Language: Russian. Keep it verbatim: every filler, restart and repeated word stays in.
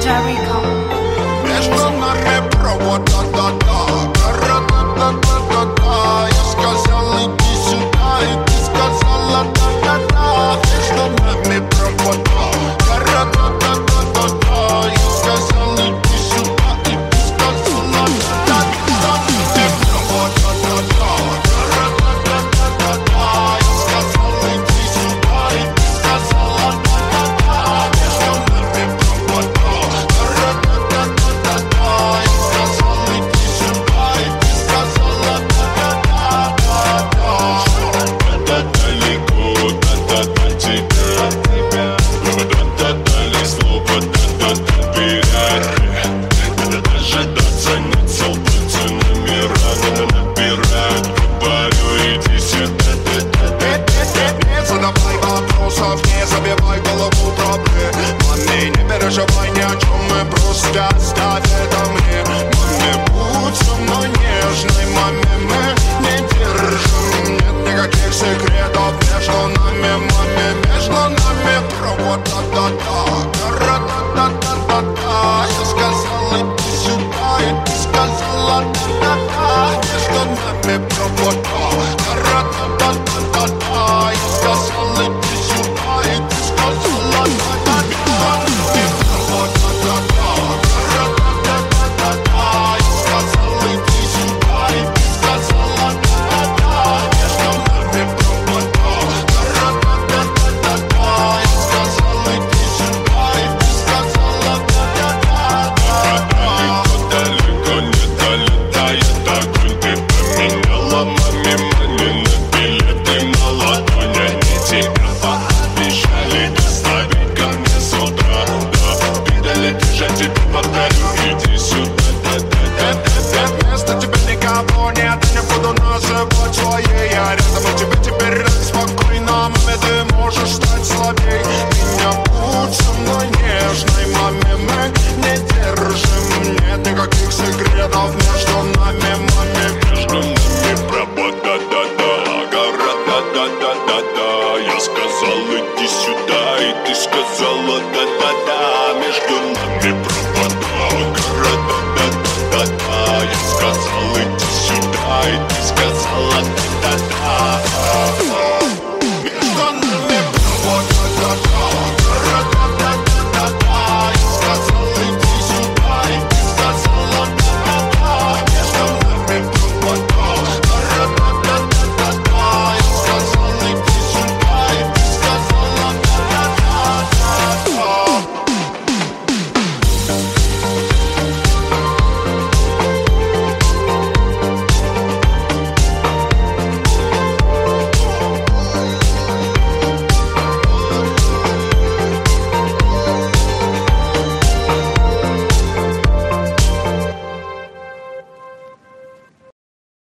Jericho. Между нами провода, да-да, да-да-да-да-да. Я сказал, иди сюда, и ты сказала, да-да-да. Между нами провода, да-да-да-да-да. Я сказал, иди сюда, и ты сказала, да-да-да. Провода, да-да, да-да-да-да-да. Я сказал, иди сюда, и ты сказала, да-да-да. Между нами провода, да-да-да-да-да. Я сказал, иди сюда, и ты сказала, да-да-да-да-да. Да-да далеко, да-да-да тебя. Да-да-да слово, да-да-да берег. Да-да дожидаться нет сил, пути номера надо набирать. Говорю, иди сюда, да-да-да. Не задавай вопросов, не забивай голову проблемами. Не переживай ни о чем, мы просто оставь это мне. Маме, будь со мной нежной, маме, мы не держим. Нет никаких секретов между нами, маме, между нами провода, да-да, да-да-да-да-да. Я сказал, иди сюда, и ты сказала, да-да-да. Между нами провода, да-да-да-да-да. Я сказал, иди сюда, и ты сказала, да-да-да. Провода, да-да, да-да-да-да-да. Я сказал, иди сюда, и ты сказала, да-да-да. Между нами провода, да-да-да-да-да. Я сказал, иди сюда, и ты сказала, да-да-да. Далеко не долетает огонь, ты поменяла маме мани на билеты на ладони. Они тебя пообещали доставить ко мне с утра. Да, видали, ты же тебе повторю.